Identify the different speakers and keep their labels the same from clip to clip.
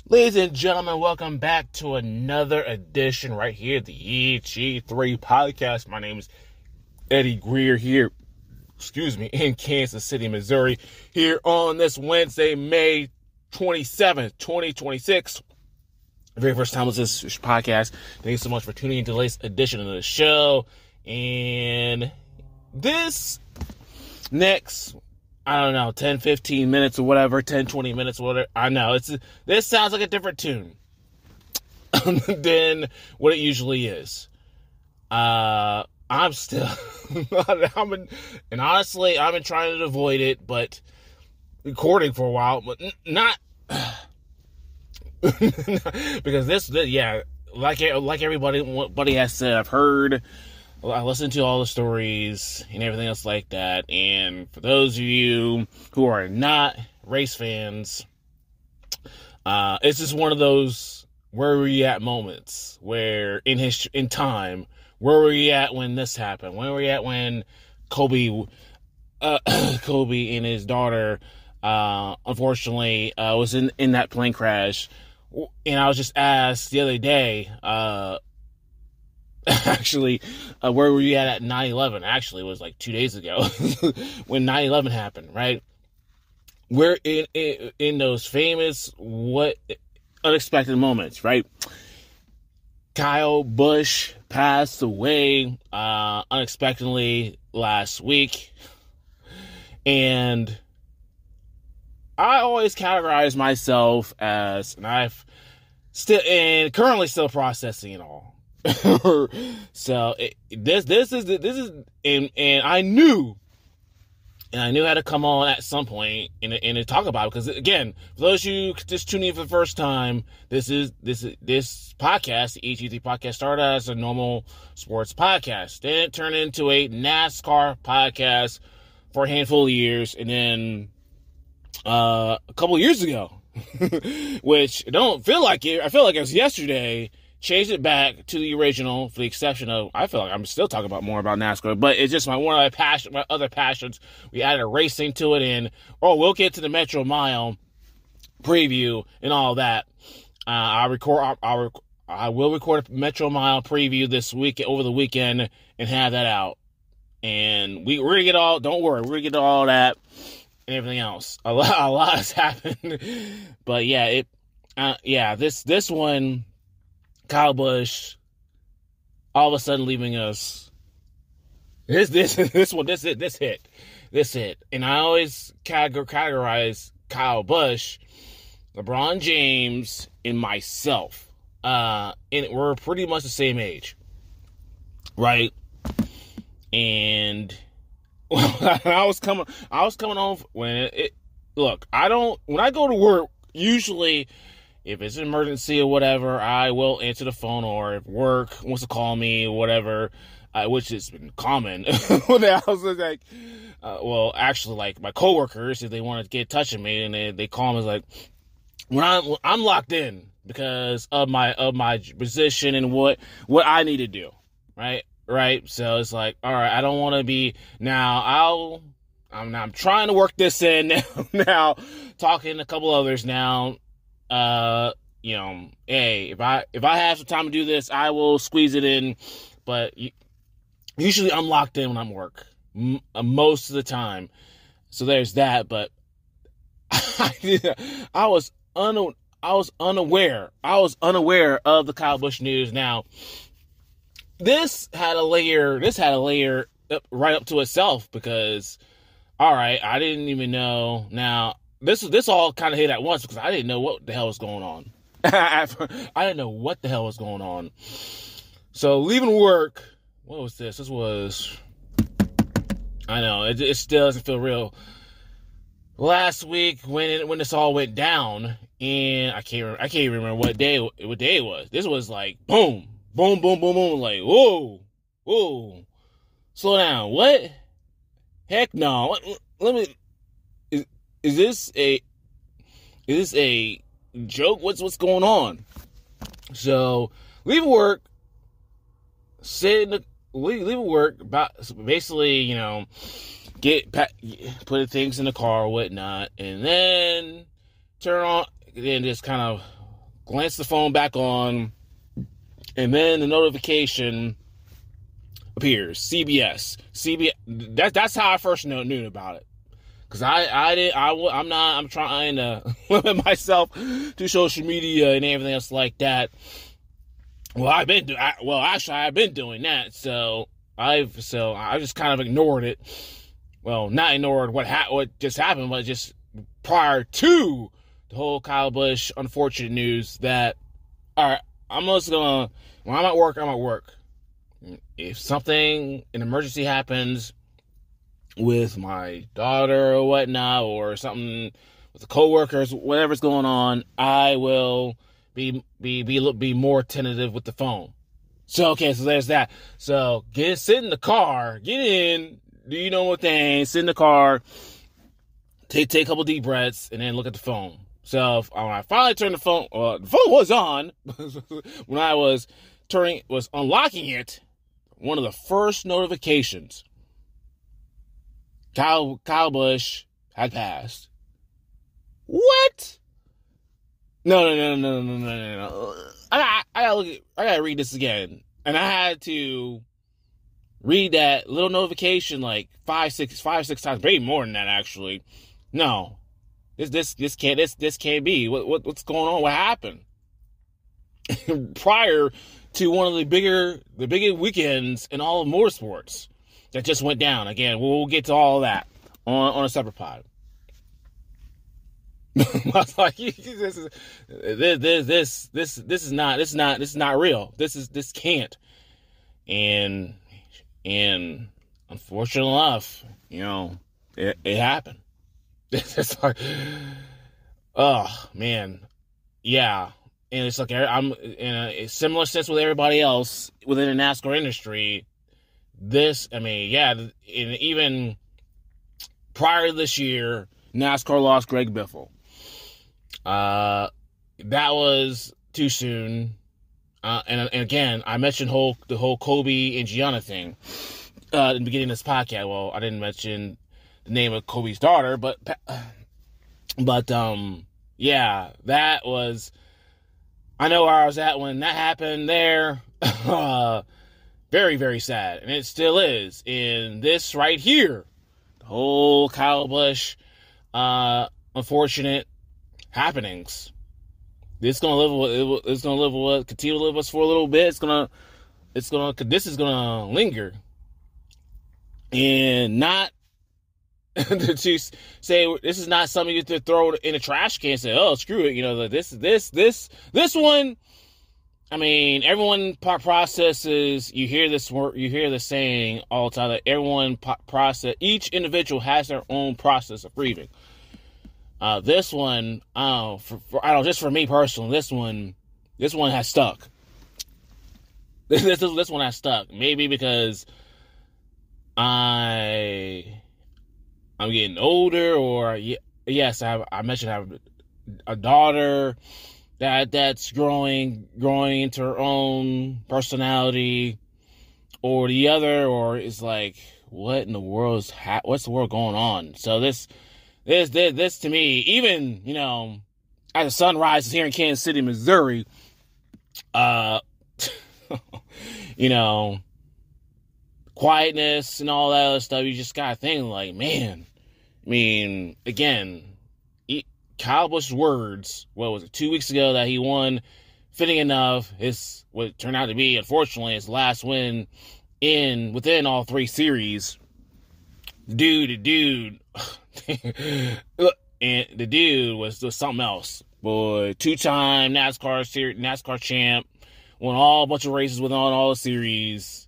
Speaker 1: Ladies and gentlemen, welcome back to another edition right here at the EG3 podcast. My name is Eddie Greer here, in Kansas City, Missouri, here on this Wednesday, May 27th, 2026. The very first time was this podcast. Thank you so much for tuning into the latest edition of the show. And this next, I don't know, 10, 15 minutes or whatever, 10, 20 minutes or whatever. I know, this sounds like a different tune than what it usually is. I'm still, and honestly, I've been trying to avoid it, but recording for a while, but not, because like everybody has said, I've heard, I listened to all the stories and everything else like that. And for those of you who are not race fans, it's just one of those where were you at moments where in time, where were you at when this happened? Where were you at when Kobe and his daughter, unfortunately, was in that plane crash? And I was just asked the other day, actually, where were you at 9/11? Actually, it was like 2 days ago when 9/11 happened, right? We're in those famous unexpected moments, right? Kyle Busch passed away unexpectedly last week, and I always categorize myself as, and currently still processing it all. So this is and I knew how to come on at some point and to talk about it, because again, for those of you just tuning in for the first time, this podcast, the EG3 podcast, started as a normal sports podcast. Then it turned into a NASCAR podcast for a handful of years, and then a couple of years ago, which I don't feel like it. I feel like it was yesterday. Changed it back to the original, for the exception of, I feel like I'm still talking more about NASCAR, but it's just my other passions. We added a racing to it, and we'll get to the Metro Mile preview and all that. I will record a Metro Mile preview this week over the weekend and have that out. And we're gonna get all. Don't worry, we're gonna get all that and everything else. A lot has happened, but this one. Kyle Busch, all of a sudden leaving us. This hit. And I always categorize Kyle Busch, LeBron James, and myself. And we're pretty much the same age, right? And I was coming home when when I go to work, usually, if it's an emergency or whatever, I will answer the phone, or if work wants to call me or whatever, which has been common. I was like, actually, like my coworkers, if they want to get in touch with me and they call me, like, when I'm locked in because of my position and what I need to do, right? So it's like, all right, I don't want to be now. I'm trying to work this in now, talking to a couple others now. Hey, if I have some time to do this, I will squeeze it in, but usually I'm locked in when I'm at work, most of the time. So there's that, but I was unaware of the Kyle Busch news. Now, this had a layer right up to itself, because, all right, I didn't even know. Now, This all kind of hit at once, because I didn't know what the hell was going on. I didn't know what the hell was going on. So leaving work, what was this? This was, I know, it still doesn't feel real. Last week when this all went down, and I can't even remember what day it was. This was like boom, boom, boom, boom, boom, like whoa, slow down. What? Heck no. Let me. Is this a joke? What's going on? So leave work, basically, put things in the car or whatnot, and then just kind of glance the phone back on, and then the notification appears. CBS. That's how I first knew about it. Cause I'm trying to limit myself to social media and everything else like that. Well, I've been doing that. So I just kind of ignored it. Well, not ignored what just happened, but just prior to the whole Kyle Busch unfortunate news that, all right, I'm just gonna, when I'm at work, I'm at work. If an emergency happens with my daughter or whatnot, or something with the coworkers, whatever's going on, I will be more tentative with the phone. So, okay, so there's that. So, sit in the car, get in, do you know what thing, sit in the car, take a couple deep breaths, and then look at the phone. So, when I finally turned the phone was on, when I was unlocking it, one of the first notifications, Kyle Busch had passed. What? No. I gotta read this again. And I had to read that little notification like five, six times, maybe more than that actually. No. This can't be. What's going on? What happened? Prior to one of the bigger weekends in all of motorsports that just went down. Again, we'll get to all of that on a separate pod. I was like, this is not real. This can't. And unfortunately enough, it happened. It's like, oh man, yeah. And it's like I'm in a similar sense with everybody else within the NASCAR industry. And even prior to this year, NASCAR lost Greg Biffle. That was too soon. And again, I mentioned the whole Kobe and Gianna thing in the beginning of this podcast. Well, I didn't mention the name of Kobe's daughter, but yeah, that was. I know where I was at when that happened there. Very, very sad. And it still is. In this right here, the whole Kyle Busch unfortunate happenings. It's gonna continue to live with us for a little bit. This is gonna linger. And not to say this is not something you have to throw in a trash can and say, oh, screw it. This one, I mean, everyone processes, you hear the saying all the time that everyone each individual has their own process of grieving. This one, just for me personally, this one has stuck. This one has stuck. Maybe because I'm getting older, or yes, I mentioned I have a daughter that's growing into her own personality, or the other, or it's like, what in the world what's the world going on? So this to me, even as the sun rises here in Kansas City, Missouri, quietness and all that other stuff, you just gotta think like, man. I mean, again, Kyle Busch's words, what was it, 2 weeks ago that he won, fitting enough, what turned out to be, unfortunately, his last win within all three series. Dude, look, and the dude was something else. Boy, 2-time NASCAR champ, won a bunch of races within all the series.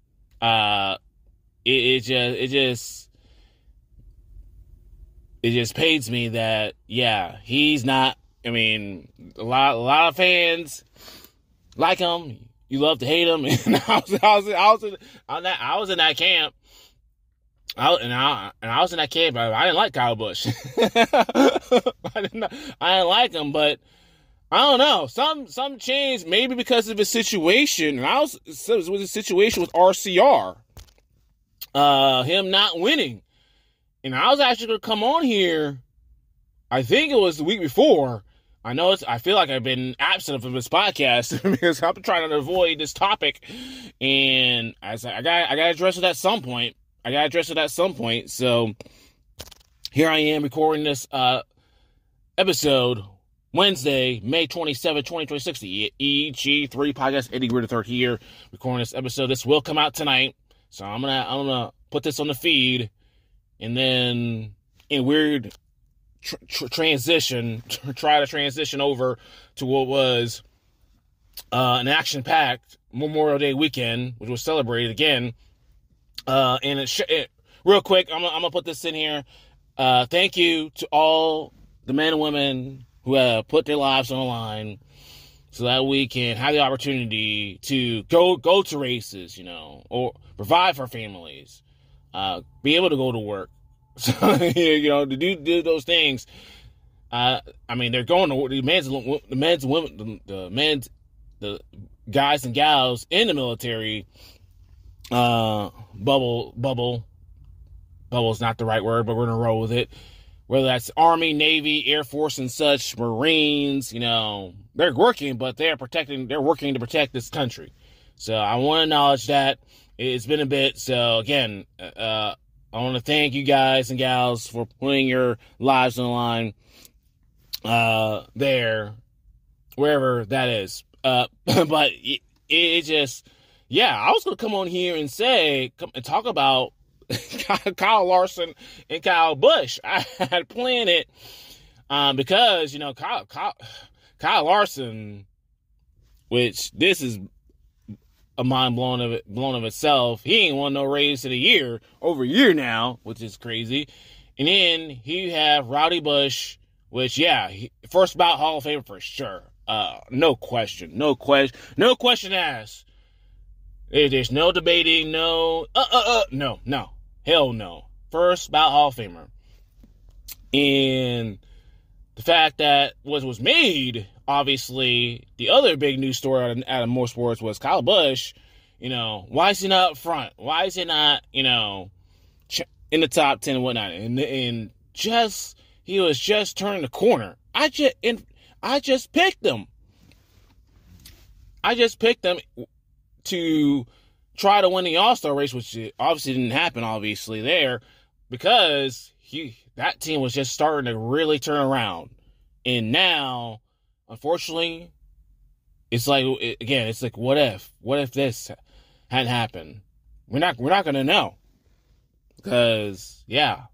Speaker 1: It just pains me that, yeah, he's not. I mean, a lot of fans like him. You love to hate him, and I was in that camp. I was in that camp. I didn't like Kyle Busch. I didn't like him, but I don't know. Some changed, maybe because of his situation. And it was a situation with RCR, him not winning. And I was actually going to come on here, I think it was the week before, I know I feel like I've been absent from this podcast because I'm trying to avoid this topic, and I gotta address it at some point. So here I am recording this episode Wednesday, May 27, 2026, the EG3 podcast. Eddie Greer III here, recording this episode. This will come out tonight, so I'm gonna put this on the feed, and then in weird transition, try to transition over to what was an action-packed Memorial Day weekend, which was celebrated again. And real quick, I'm gonna put this in here. Thank you to all the men and women who have put their lives on the line so that we can have the opportunity to go to races, or provide for families, be able to go to work. So, to do those things. They're going to the guys and gals in the military. Bubble's not the right word, but we're gonna roll with it. Whether that's Army, Navy, Air Force, and such, Marines, they're working, but they're working to protect this country. So I want to acknowledge that it's been a bit. So again, I want to thank you guys and gals for putting your lives on the line there, wherever that is. But it just, I was going to come on here and talk about Kyle Larson and Kyle Busch. I had planned it because, Kyle Larson, which this is a mind blown of itself. He ain't won no race in over a year now, which is crazy. And then you have Rowdy Busch, which first bout Hall of Famer for sure. No question asked. There's no debating, no, hell no. First bout Hall of Famer. And the fact that what was made, obviously, the other big news story out of motorsports was Kyle Busch. Why is he not up front? Why is he not, in the top 10 and whatnot? And he was just turning the corner. I just picked him. To try to win the All-Star race, which obviously didn't happen, there, because that team was just starting to really turn around. And now, unfortunately, it's like, what if this hadn't happened? We're not going to know. Because,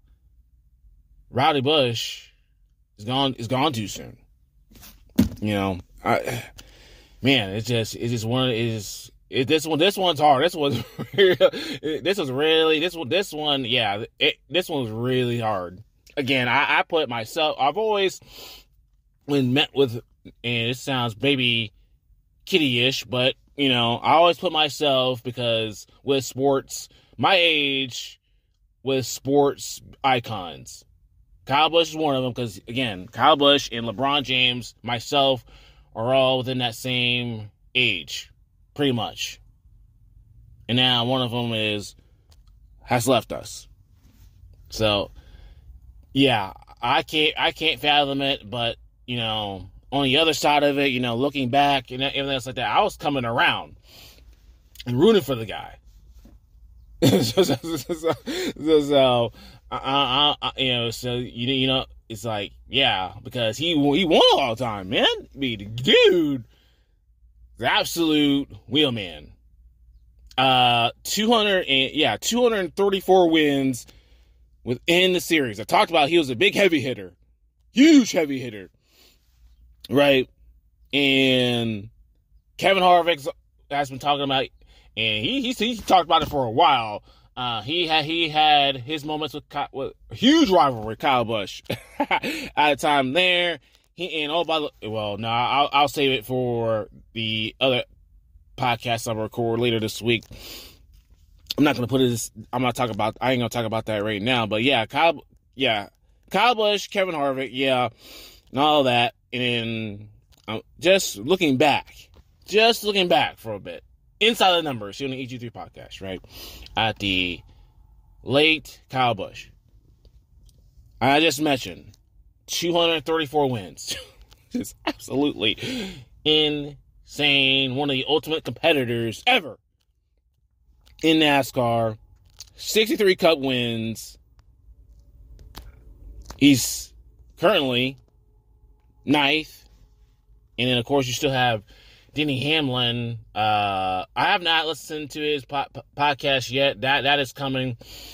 Speaker 1: Rowdy Busch is gone too soon. This one's hard. This was really hard. Again, I put myself, I've always, when met with, and it sounds maybe kiddie-ish, but, I always put myself, because with sports, my age, with sports icons, Kyle Busch is one of them, because, again, Kyle Busch and LeBron James, myself, are all within that same age, pretty much. And now one of them has left us. So, I can't fathom it, but, on the other side of it, looking back and everything else like that, I was coming around and rooting for the guy. It's like, because he won all the time, man. The dude, the absolute wheelman. 234 wins within the series. I talked about he was a big heavy hitter, huge heavy hitter, right? And Kevin Harvick has been talking about, and he talked about it for a while. He had his moments with huge rivalry with Kyle Busch at a time there. I'll save it for the other podcast I'll record later this week. I ain't gonna talk about that right now. But Kyle Busch, Kevin Harvick, and all that. And just looking back for a bit. Inside the numbers, here on the EG3 podcast, right? At the late Kyle Busch. I just mentioned 234 wins. Just absolutely insane. One of the ultimate competitors ever in NASCAR. 63 Cup wins. He's currently ninth. And then, of course, you still have Denny Hamlin. I have not listened to his podcast yet. That is coming.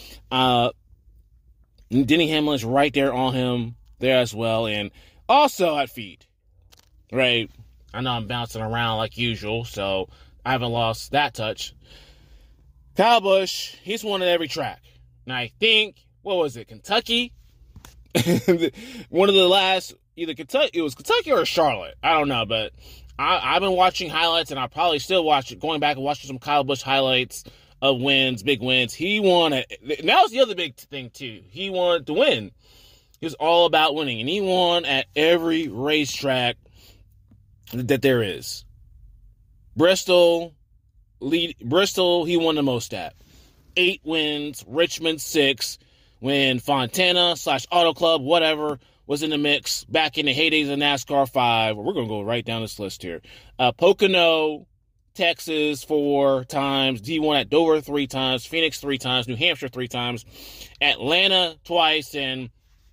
Speaker 1: Denny Hamlin's right there on him there as well. And also at feet. Right? I know I'm bouncing around like usual, so I haven't lost that touch. Kyle Busch, he's won at every track. And I think, what was it, Kentucky? One of the last, either Kentucky, it was Kentucky or Charlotte. I don't know, but I've been watching highlights, and I probably still going back and watching some Kyle Busch highlights of wins, big wins. He won it. And that was the other big thing, too. He wanted to win. He was all about winning, and he won at every racetrack that there is. Bristol, he won the most at. 8 wins, Richmond 6, when Fontana / Auto Club, whatever, was in the mix back in the heydays of NASCAR 5. We're going to go right down this list here. Pocono, Texas 4 times. He won at Dover 3 times. Phoenix 3 times. New Hampshire 3 times. Atlanta twice. And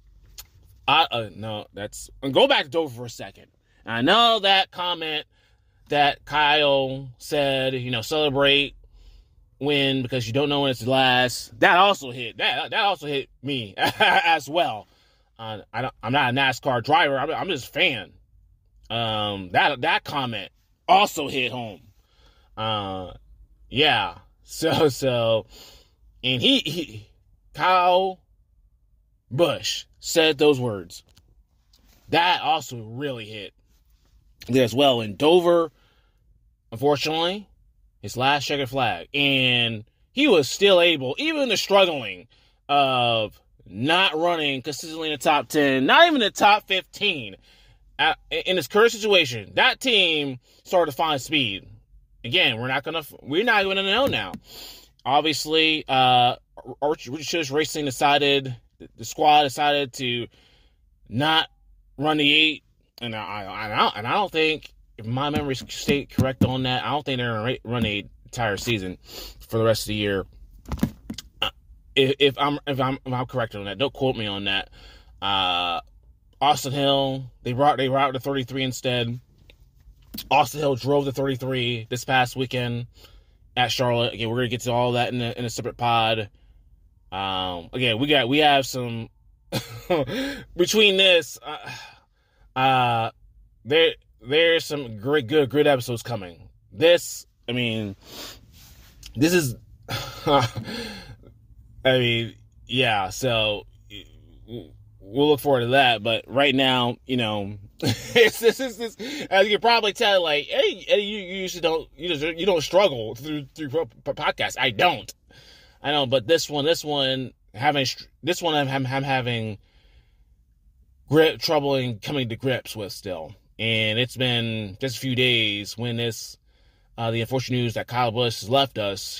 Speaker 1: go back to Dover for a second. I know that comment that Kyle said, celebrate win because you don't know when it's the last. That also hit. That also hit me as well. I'm not a NASCAR driver. I'm just a fan. That comment also hit home. Yeah. So, and Kyle Busch said those words. That also really hit there as well. In Dover, unfortunately, his last checkered flag. And he was still able, even in the struggling of not running consistently in the top 10, not even the top 15. In this current situation, that team started to find speed. Again, we're not gonna know now. Obviously, Rich's Racing the squad decided to not run the 8, and I don't think, if my memory stay correct on that, I don't think they're gonna run the entire season for the rest of the year. If I'm correct on that, don't quote me on that. Austin Hill, they brought the 33 instead. Austin Hill drove the 33 this past weekend at Charlotte. Again, we're gonna get to all that in a separate pod. Again, we have some between this. There's some good episodes coming. This is. Yeah. So we'll look forward to that. But right now, this, as you can probably tell, like, hey, Eddie, you usually don't, you don't struggle through podcasts. I don't. I know, but this one, I'm having trouble in coming to grips with still. And it's been just a few days when the unfortunate news that Kyle Busch has left us,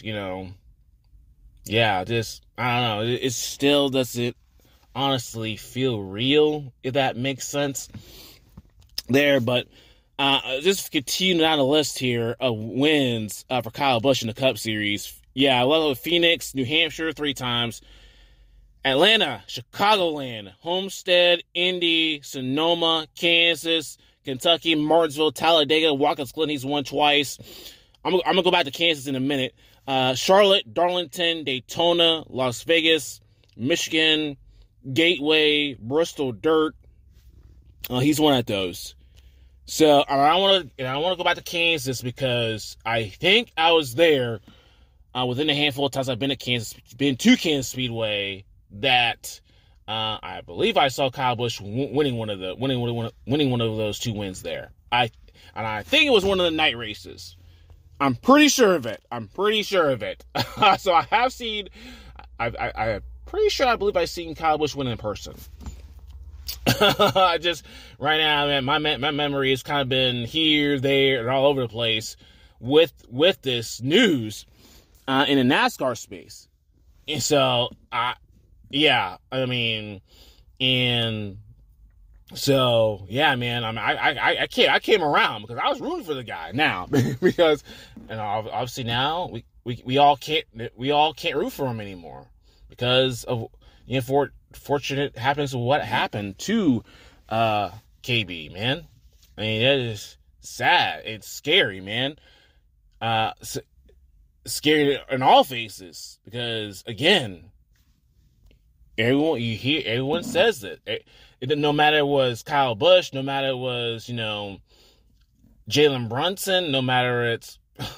Speaker 1: yeah, just, I don't know. It still doesn't honestly feel real, if that makes sense there. But just continue down the list here of wins for Kyle Busch in the Cup Series. Yeah, I love Phoenix, New Hampshire 3 times. Atlanta, Chicagoland, Homestead, Indy, Sonoma, Kansas, Kentucky, Martinsville, Talladega, Watkins Glen, he's won twice. I'm going to go back to Kansas in a minute. Charlotte, Darlington, Daytona, Las Vegas, Michigan, Gateway, Bristol Dirt. He's won at those. So I want to go back to Kansas because I think I was there within a handful of times I've been to Kansas Speedway that I believe I saw Kyle Busch winning one of those 2 wins there. I think it was one of the night races. I'm pretty sure of it. So I have seen. I'm pretty sure. I believe I've seen Kyle Busch win in person. I just right now, man, my memory has kind of been here, there, and all over the place with this news in the NASCAR space. And so, and So yeah, man, I came around because I was rooting for the guy now because, and obviously now we all can't root for him anymore because of the unfortunate happenings of what happened to KB, man. I mean, that is sad. It's scary, man. Scary in all faces because again, everyone says that. No matter it was Kyle Busch, no matter it was, Jalen Brunson, no matter it's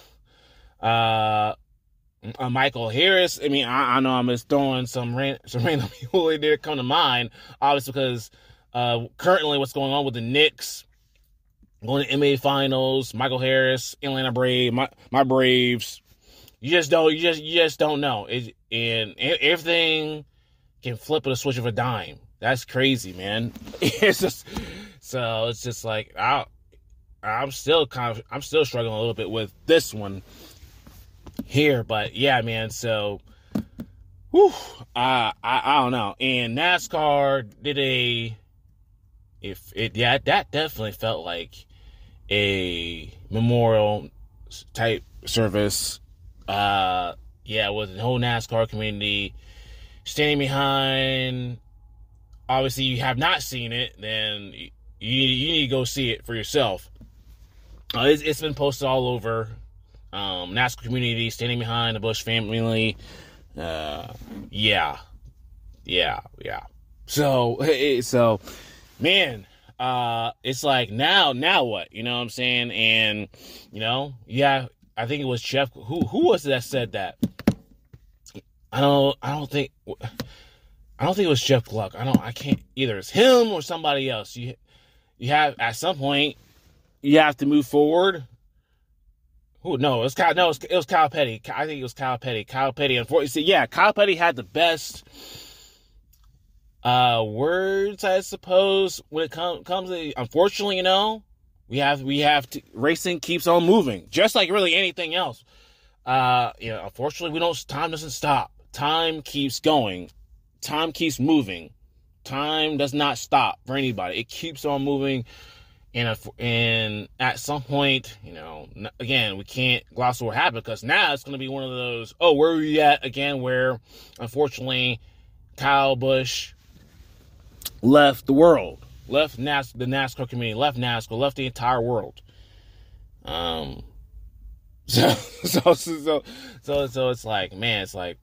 Speaker 1: Michael Harris. I mean, I know I'm just throwing some random people in there come to mind, obviously because currently what's going on with the Knicks, going to NBA Finals, Michael Harris, Atlanta Braves, my Braves. You just don't know. And everything can flip with a switch of a dime. That's crazy, man. It's just like I'm still struggling a little bit with this one here, but yeah, man. So, I don't know. And NASCAR did that definitely felt like a memorial type service. With the whole NASCAR community standing behind. Obviously, you have not seen it, then you need to go see it for yourself. It's been posted all over. NASCAR community standing behind the Busch family. Yeah. So, man, it's like now what? You know what I'm saying? And yeah, I think it was Jeff. Who was it that said that? I don't think it was Jeff Gluck. I can't either. It's him or somebody else. You have at some point you have to move forward. It was Kyle Petty. I think it was Kyle Petty. Kyle Petty, unfortunately, yeah, Kyle Petty had the best words, I suppose, when it comes to, unfortunately, we have to, racing keeps on moving, just like really anything else. Unfortunately, time doesn't stop. Time keeps going. Time keeps moving. Time does not stop for anybody. It keeps on moving. And at some point, again, we can't gloss over what happened because now it's going to be one of those, where are we at again? Where, unfortunately, Kyle Busch left the world, left the NASCAR community, left NASCAR, left the entire world. So it's like, man, it's like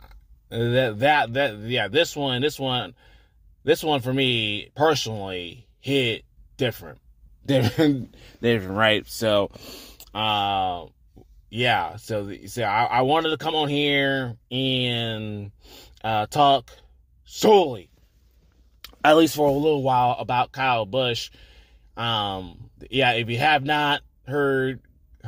Speaker 1: this one for me personally hit different, right? So, yeah. So I wanted to come on here and talk solely, at least for a little while, about Kyle Busch. If you have not heard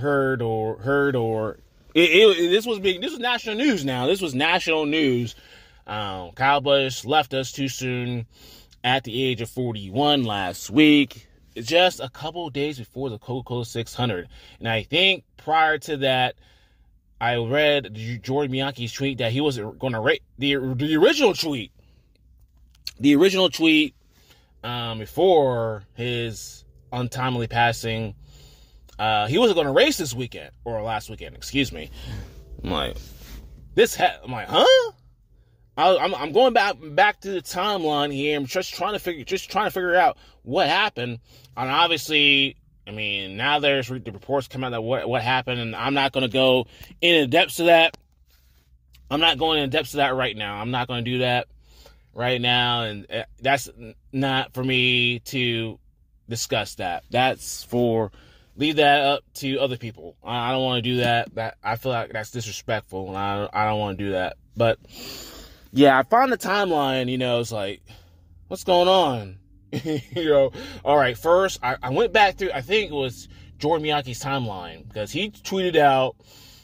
Speaker 1: this was big. This was national news now. This was national news. Kyle Busch left us too soon at the age of 41 last week, just a couple of days before the Coca-Cola 600. And I think prior to that, I read Jordan Bianchi's tweet that he wasn't going to rate the original tweet. The original tweet before his untimely passing. He wasn't going to race this weekend, or last weekend, excuse me. I'm like, huh? I'm going back to the timeline here. I'm just trying to figure out what happened. And obviously, I mean, now there's the reports come out that what happened, and I'm not going to go into depths to that. I'm not going into depths to that right now. I'm not going to do that right now, and that's not for me to discuss that. Leave that up to other people. I don't want to do that. That I feel like that's disrespectful, and I don't want to do that. But yeah, I found the timeline. It's like, what's going on? All right. First, I went back through. I think it was Jordan Bianchi's timeline because he tweeted out.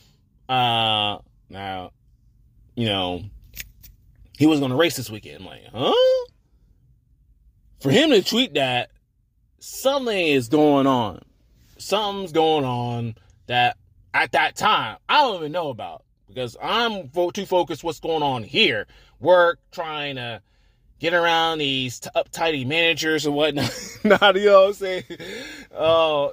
Speaker 1: Now, he was going to race this weekend. I'm like, huh? For him to tweet that, something is going on. Something's going on that at that time I don't even know about because I'm too focused what's going on here. Work, trying to get around these uptighty managers and whatnot. Not, you know what I'm saying? Oh,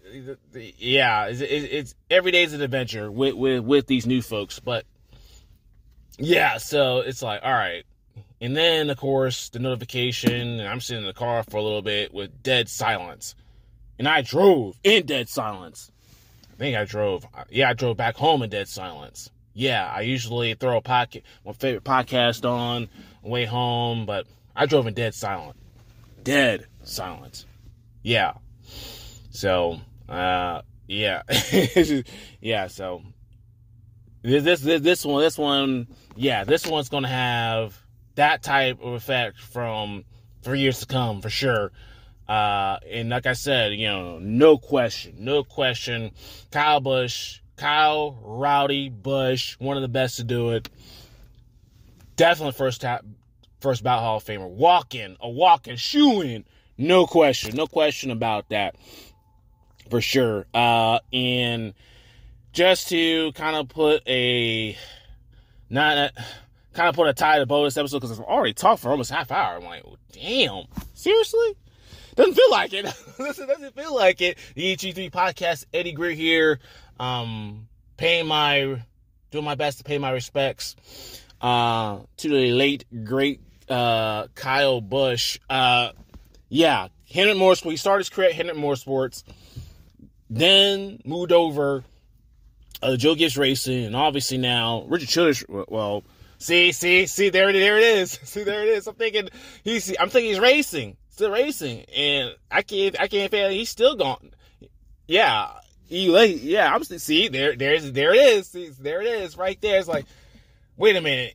Speaker 1: it's every day's an adventure with these new folks. But yeah, so it's like, all right. And then, of course, the notification, and I'm sitting in the car for a little bit with dead silence. And I drove in dead silence. I drove back home in dead silence. Yeah, I usually throw my favorite podcast on way home, but I drove in dead silence. Dead silence. Yeah. So, yeah. Yeah, so this one's going to have that type of effect for years to come, for sure. And like I said, no question, Kyle Rowdy Busch, one of the best to do it. Definitely first ballot Hall of Famer. Walking, shoe-in. No question about that, for sure. And just to kind of put a tie to the bonus episode, because I've already talked for almost half hour. I'm like, oh, damn, seriously? Doesn't feel like it. Doesn't feel like it. The EG3 podcast, Eddie Greer here, doing my best to pay my respects to the late great Kyle Busch. Yeah, Hendrick Motorsports. He started his career at Hendrick Motorsports, then moved over Joe Gibbs Racing, and obviously now Richard Childress. Well, see, there it is. See, there it is. I'm thinking he's racing. Still racing, and I can't fail. He's still gone. Yeah, I'm still, see, there it is. See, there it is, right there. It's like, wait a minute,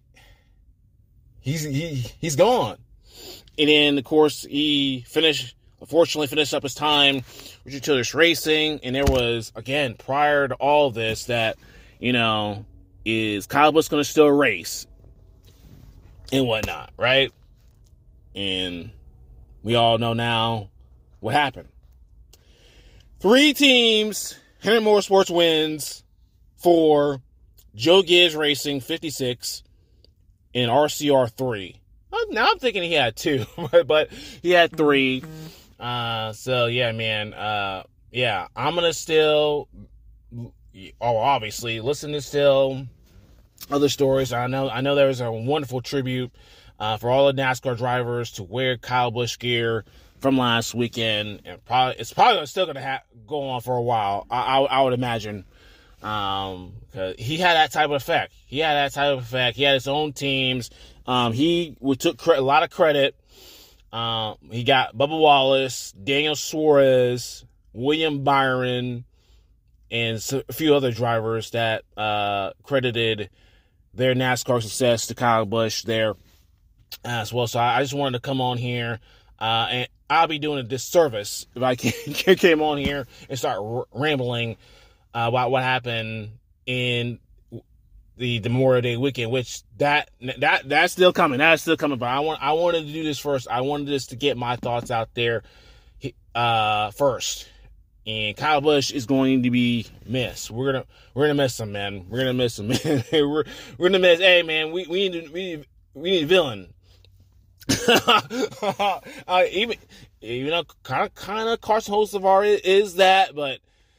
Speaker 1: he's gone. And then, of course, he unfortunately finished up his time Richard Childress Racing, and there was, again, prior to all this, that, is Kyle Busch going to still race and whatnot, right? And we all know now what happened. 3 teams, Hendrick Motorsports wins for Joe Gibbs Racing 56 and RCR 3. Now I'm thinking he had 2, but he had 3. So yeah, man. Yeah, I'm gonna still, obviously, listen to still other stories. I know there was a wonderful tribute for all the NASCAR drivers to wear Kyle Busch gear from last weekend, and it's probably still gonna go on for a while. I would imagine, because he had that type of effect. He had his own teams. He took a lot of credit. He got Bubba Wallace, Daniel Suarez, William Byron, and a few other drivers that credited their NASCAR success to Kyle Busch there as well. So I just wanted to come on here, and I'll be doing a disservice if I came on here and start rambling about what happened in the Memorial Day weekend, which that's still coming. That's still coming. But I wanted to do this first. I wanted this to get my thoughts out there first. And Kyle Busch is going to be missed. We're gonna miss him, man. We're gonna miss him, man. we're gonna miss. Hey, man, we need a villain. Even though kind of Carson Hocevar is that, but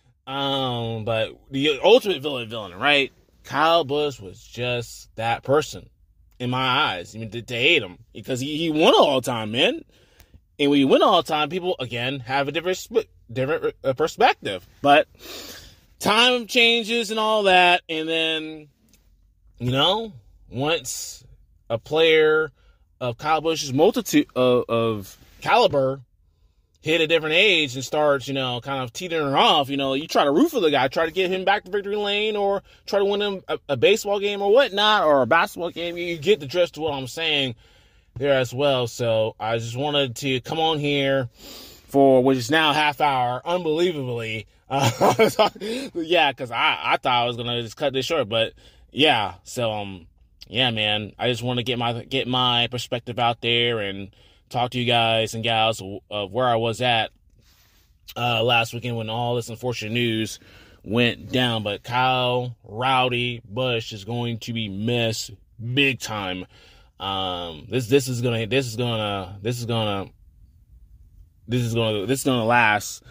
Speaker 1: the ultimate villain, right? Kyle Busch was just that person in my eyes. I mean, to hate him, because he won all the time, man. And when you win all the time, people again have a different perspective. But time changes and all that, and then once a player of Kyle Busch's multitude of caliber hit a different age and starts, kind of teetering off, you try to root for the guy, try to get him back to victory lane, or try to win him a baseball game or whatnot, or a basketball game. You get the drift of what I'm saying there as well. So I just wanted to come on here for, which is now half hour, unbelievably. Yeah, because I thought I was going to just cut this short, but yeah. So, yeah, man, I just want to get my perspective out there and talk to you guys and gals of where I was at last weekend when all this unfortunate news went down. But Kyle Rowdy Busch is going to be missed big time. This is gonna last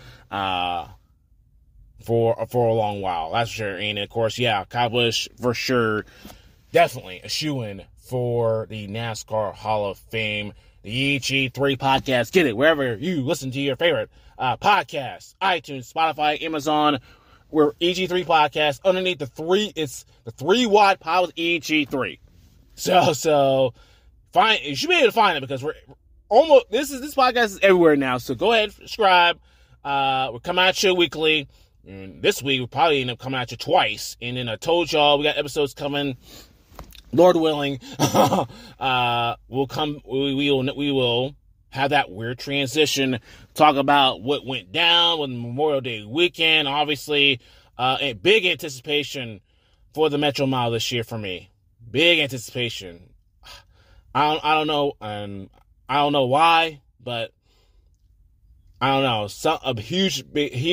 Speaker 1: for a long while. That's for sure. And of course, yeah, Kyle Busch for sure, definitely a shoo-in for the NASCAR Hall of Fame. The EG3 podcast, get it wherever you listen to your favorite podcasts: iTunes, Spotify, Amazon. We're EG3 podcast. Underneath the 3-watt power with EG3. So find, you should be able to find it because we're almost, this podcast is everywhere now. So go ahead, subscribe. We're coming at you weekly. And this week we'll probably end up coming at you twice. And then I told y'all we got episodes coming, Lord willing. We will have that weird transition, talk about what went down with Memorial Day weekend. Obviously, a big anticipation for the Metro Mile this year for me. Big anticipation. I don't know, I don't know why, but I don't know. Huge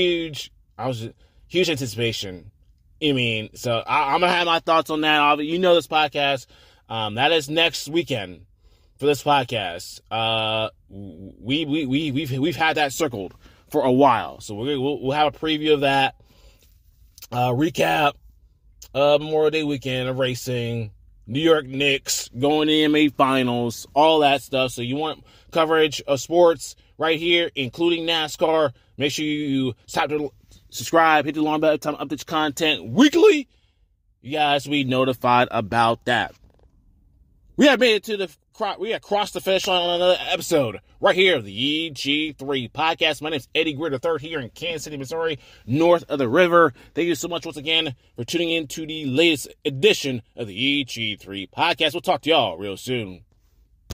Speaker 1: anticipation. I mean, so I'm gonna have my thoughts on that. You know, this podcast, that is next weekend for this podcast. We've had that circled for a while, so we'll have a preview of that. Recap Memorial Day weekend of racing, New York Knicks going to the NBA Finals, all that stuff. So you want coverage of sports right here, including NASCAR. Make sure you subscribe, hit the alarm bell every time I update content weekly. You guys will be notified about that. We have made it we have crossed the finish line on another episode right here of the EG3 podcast. My name is Eddie Greer III here in Kansas City, Missouri, north of the river. Thank you so much once again for tuning in to the latest edition of the EG3 podcast. We'll talk to y'all real soon.